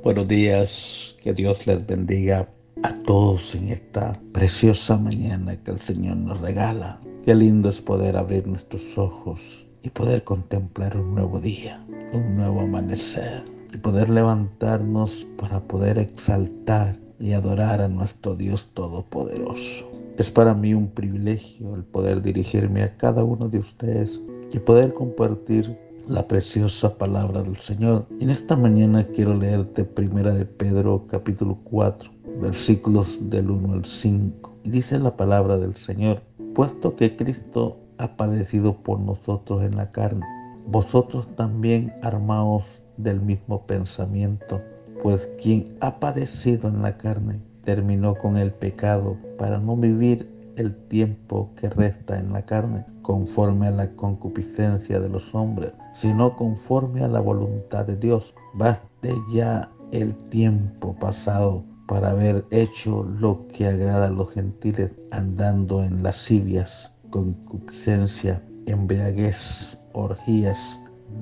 Buenos días, que Dios les bendiga a todos en esta preciosa mañana que el Señor nos regala. Qué lindo es poder abrir nuestros ojos y poder contemplar un nuevo día, un nuevo amanecer y poder levantarnos para poder exaltar y adorar a nuestro Dios Todopoderoso. Es para mí un privilegio el poder dirigirme a cada uno de ustedes y poder compartir la preciosa palabra del Señor. En esta mañana quiero leerte Primera de Pedro capítulo 4, versículos del 1 al 5. Y dice la palabra del Señor: puesto que Cristo ha padecido por nosotros en la carne, vosotros también armaos del mismo pensamiento, pues quien ha padecido en la carne terminó con el pecado para no vivir el tiempo que resta en la carne, conforme a la concupiscencia de los hombres, sino conforme a la voluntad de Dios. Baste ya el tiempo pasado para haber hecho lo que agrada a los gentiles, andando en lascivias, concupiscencia, embriaguez, orgías,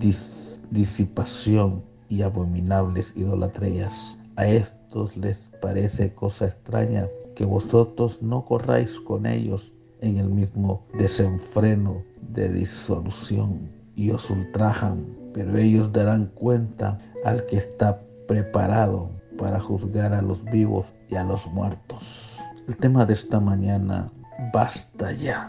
disipación y abominables idolatrías. A estos les parece cosa extraña que vosotros no corráis con ellos en el mismo desenfreno de disolución, y os ultrajan, pero ellos darán cuenta al que está preparado para juzgar a los vivos y a los muertos. El tema de esta mañana: basta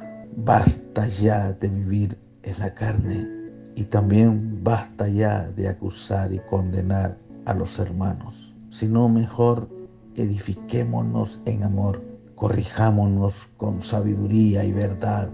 ya de vivir en la carne, y también basta ya de acusar y condenar a los hermanos, sino mejor edifiquémonos en amor, corrijámonos con sabiduría y verdad,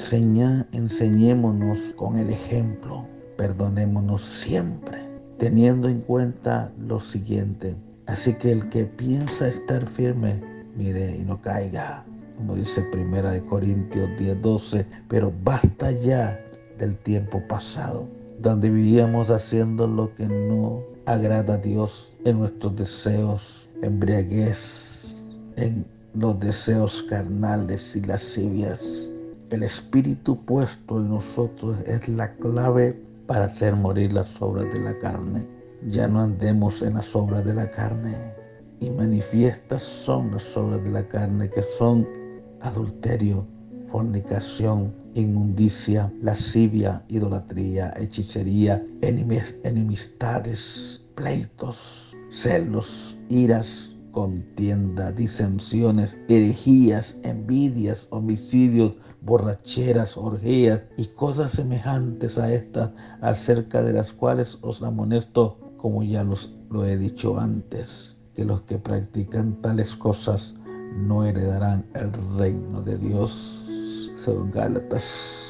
enseñémonos con el ejemplo, perdonémonos siempre, teniendo en cuenta lo siguiente: así que el que piensa estar firme, mire y no caiga, como dice Primera de Corintios 10:12. Pero basta ya del tiempo pasado, donde vivíamos haciendo lo que no agrada a Dios, en nuestros deseos, embriaguez, en los deseos carnales y lascivias. El Espíritu puesto en nosotros es la clave para hacer morir las obras de la carne. Ya no andemos en las obras de la carne, y manifiestas son las obras de la carne, que son adulterio, fornicación, inmundicia, lascivia, idolatría, hechicería, enemistades, pleitos, celos, iras, contienda, disensiones, herejías, envidias, homicidios, borracheras, orgías y cosas semejantes a estas, acerca de las cuales os amonesto, como ya lo he dicho antes, que los que practican tales cosas no heredarán el reino de Dios, según Gálatas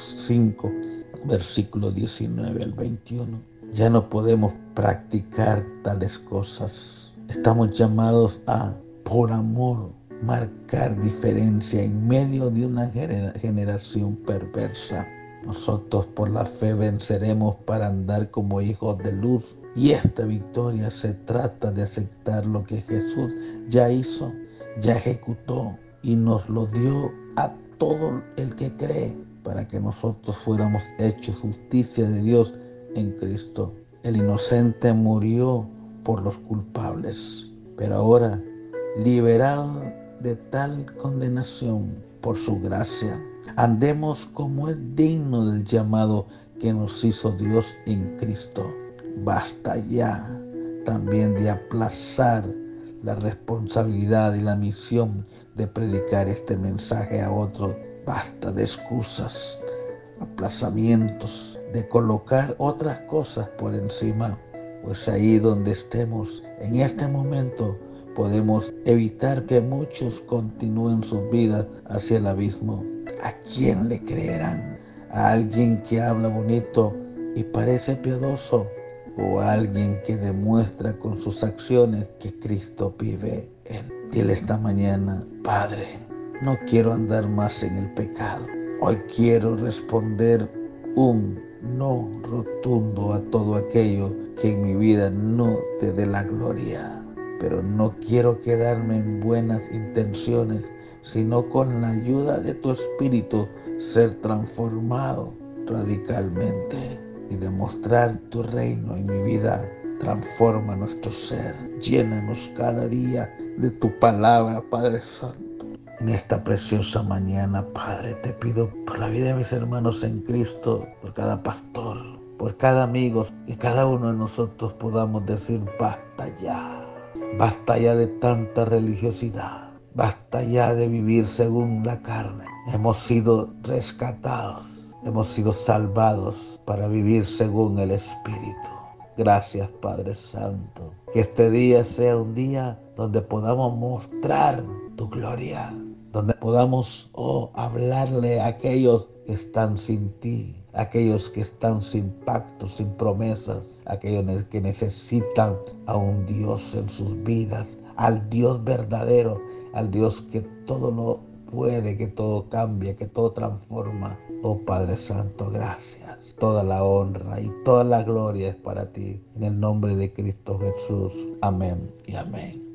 5, versículo 19 al 21. Ya no podemos practicar tales cosas. Estamos llamados a, por amor, marcar diferencia en medio de una generación perversa. Nosotros por la fe venceremos para andar como hijos de luz, y esta victoria se trata de aceptar lo que Jesús ya hizo, ya ejecutó, y nos lo dio a todo el que cree, para que nosotros fuéramos hechos justicia de Dios en Cristo. El inocente murió por los culpables, pero ahora, liberado de tal condenación por su gracia, andemos como es digno del llamado que nos hizo Dios en Cristo. Basta ya también de aplazar la responsabilidad y la misión de predicar este mensaje a otros. Basta de excusas, aplazamientos, de colocar otras cosas por encima, pues ahí donde estemos en este momento podemos evitar que muchos continúen sus vidas hacia el abismo. ¿A quién le creerán? ¿A alguien que habla bonito y parece piadoso? ¿O a alguien que demuestra con sus acciones que Cristo vive en él? Dile esta mañana: Padre, no quiero andar más en el pecado. Hoy quiero responder un no rotundo a todo aquello que en mi vida no te dé la gloria. Pero no quiero quedarme en buenas intenciones, sino con la ayuda de tu Espíritu ser transformado radicalmente y demostrar tu reino en mi vida Transforma nuestro ser. Llénanos cada día de tu palabra, Padre Santo. En esta preciosa mañana, Padre, te pido por la vida de mis hermanos en Cristo, por cada pastor, por cada amigo, que cada uno de nosotros podamos decir basta ya. Basta ya de tanta religiosidad. Basta ya de vivir según la carne. Hemos sido rescatados. Hemos sido salvados para vivir según el Espíritu. Gracias, Padre Santo. Que este día sea un día donde podamos mostrar tu gloria, donde podamos hablarle a aquellos que están sin ti, aquellos que están sin pactos, sin promesas, aquellos que necesitan a un Dios en sus vidas, al Dios verdadero, al Dios que todo lo puede, que todo cambia, que todo transforma. Oh Padre Santo, gracias. Toda la honra y toda la gloria es para ti. En el nombre de Cristo Jesús. Amén y amén.